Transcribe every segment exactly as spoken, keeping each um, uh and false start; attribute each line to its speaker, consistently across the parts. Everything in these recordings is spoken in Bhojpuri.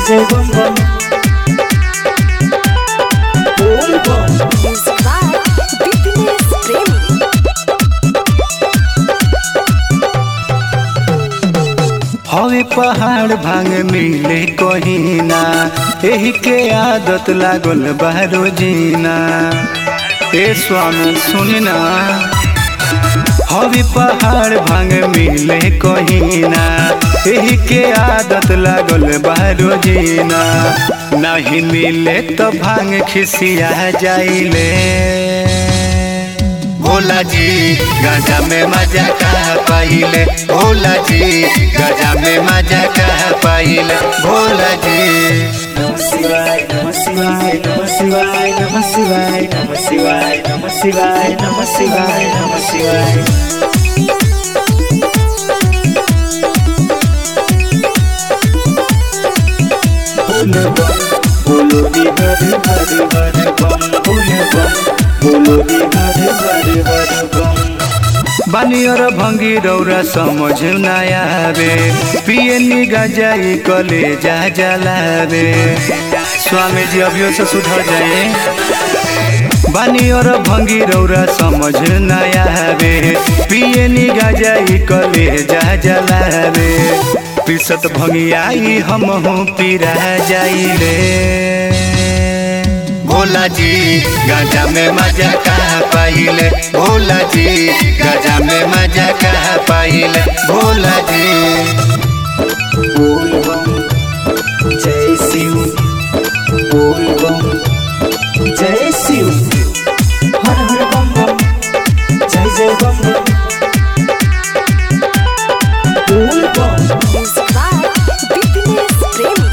Speaker 1: जय बम बम बोल बम।
Speaker 2: Music by Bipiness Premi.
Speaker 3: हवे पहाड़ भांग मिले कहीं ना, एही के आदत लागल बारो जीना। ए स्वामी सुनी ना, हवे पहाड़ भांग मिले कहीं ना, एही के आदत लागल बारो जीना। नहीं मिले तो भांग खिसिया जाइले। भोला जी गाजा में मजा कहा पाइले, भोला जी गाजा में मजा कहा पाइले, भोला जी।
Speaker 1: नमः शिवाय नमः शिवाय नमः शिवाय नमः शिवाय नमः शिवाय नमः शिवाय नमः शिवाय नमः शिवाय। बोलो बम बोलो दी हर हर हर बम, बोलो बम बोलो दी हर हर हर बम।
Speaker 3: बानी और भंगी रौरा समझ ना आवे, पिए नी गजाई कले जा जलावे। स्वामी जी अभियो से सुधर जाए। बानी और भंगी रौरा समझ ना आवे, पिए नी गजाई कले जा जलावे। पिसत भंगियाई हम हूँ पीरा जाइले। भोला जी गाजा में मजा कहा पाइले, भोला जी गाजा में मजा कहा पाइले, भोला जी।
Speaker 1: बोल बम जय शिव, बोल बम जय शिव, हर हर बम बम जय जय बम बम। बोल बम
Speaker 2: Music by Bipiness Premi.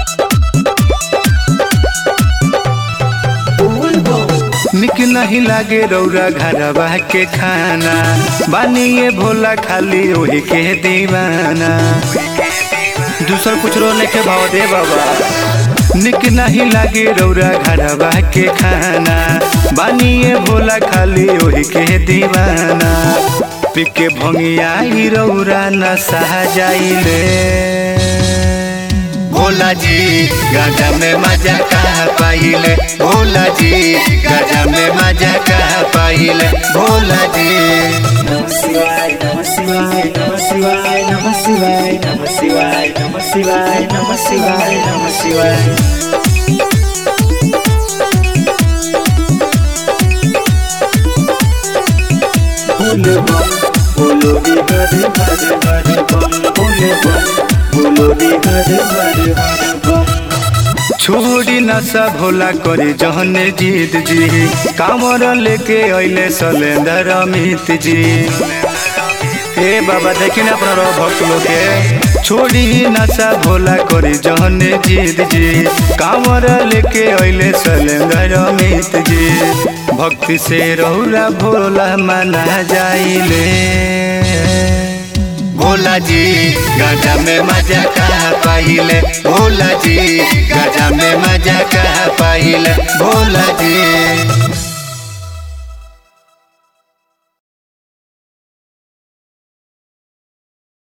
Speaker 1: बोल बम।
Speaker 3: निक नहीं लागे रौरा घरवा के खाना, बानिए भोला खाली वही के दीवाना। दूसर कुछ रो लेके भाव दे बाबा। निक नहीं लागे रौरा घरवा के खाना, बानिए भोला खाली वही के दीवाना। पिके भंगियाई रौरा न सह जाइले। भोला जी गाजा में मजा कहा पाइले, भोला जी गाजा में मजा कहा पाइले, भोला जी।
Speaker 1: नमः शिवाय नमः शिवाय नमः शिवाय नमः शिवाय नमः शिवाय नमः शिवाय नमः शिवाय नमः शिवाय। बोलो बम बोलो दी हर हर हर बम, बोलो बम बोलो दी हर हर हर बम।
Speaker 3: छोड़ी नशा भोला करे जहने जीत जी, कामर लेके अइले सलेंदर अमित जी। ए बाबा देखी ना अपना भक्त लोग के। छोड़ी नशा भोला करे जहने जीत जी, कामर लेके अइले सलेंदर अमित जी। भक्ति से रौरा भोला मना जाइले। भोला जी गाजा में मजा कहा पाइले, भोला जी गाजा में मजा कहा पाइले, भोला जी।